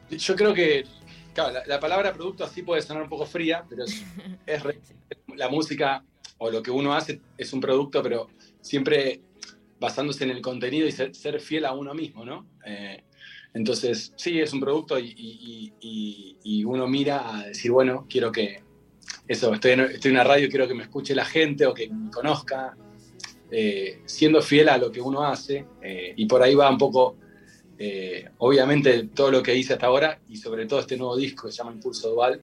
Yo creo que, claro, la palabra producto así puede sonar un poco fría, pero Sí. la música o lo que uno hace es un producto, pero siempre basándose en el contenido y ser fiel a uno mismo, ¿no? Entonces, sí, es un producto y uno mira a decir, bueno, quiero que eso, estoy en una radio, quiero que me escuche la gente o que me conozca, siendo fiel a lo que uno hace, y por ahí va un poco, obviamente, todo lo que hice hasta ahora y sobre todo este nuevo disco que se llama Impulso Dual,